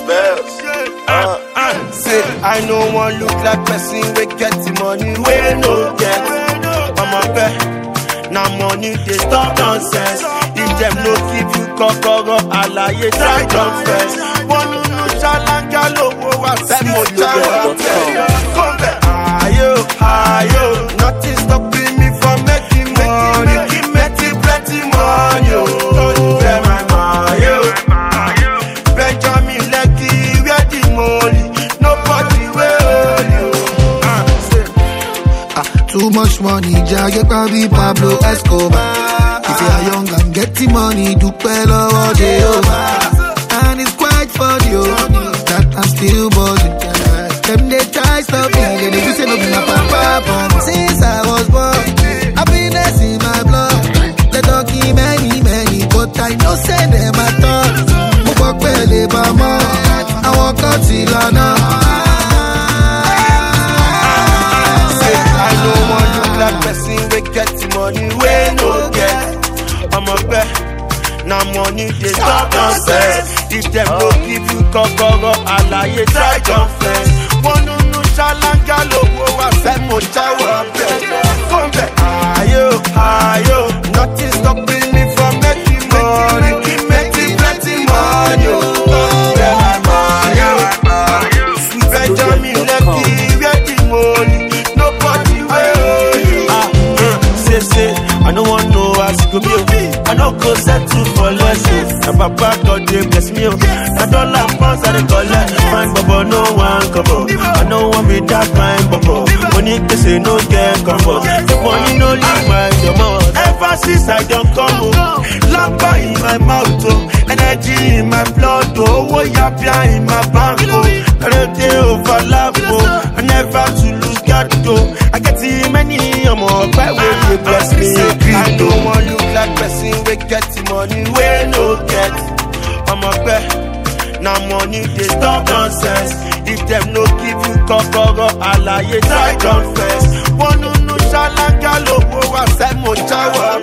spells. Say, I no one look like person we get the money, we no get. I'm a bet, now money they stop nonsense. If them no give you kokoro, alaye try confess. One no chalanga lowo wa semo chawa. Come back, ayo, nothing stopping me from making money. Keep making plenty money, don't you wear my money. Benjamin Lekki, where the money? Nobody will you. Too much money, Jagger probably Pablo Escobar. If you are young and getting money, do well all day over. And it's quite funny, that I'm still buzzing. Them they try stop me, they do say no be my papa. Since I was born, happiness in my blood. They don't give many, but I know say them at all. I walk out till I know. Say I no one look like person we get the money, we no get. I'm a bet, now money they stop nonsense. If them no give you kokoro, alaye try confess. One no chalanga lowo wa semo chawa. Come back, ayo, nothing stopping me from making money. Keep making plenty money. Benjamin Lekki, where the money? Nobody will you. Say, I don't want no as go me. I don't go settle for less. My papa God they bless me. I don't like pounds I collect. Fine bubble, no one come up. I don't want me that fine bubble. Money they say no get come up. The money no leave my mouth. Ever since I don't come home, lamba in my mouth, energy in my blood, oh, yapia in my bank, they overlap, I never to lose God, I get many more, but when you bless me, I don't want look like person, we get the money, we no get, I'm a bet, now money, they stop nonsense, if them no give you kokoro, alaye try confess, one no chalanga lowo wa semo chawa.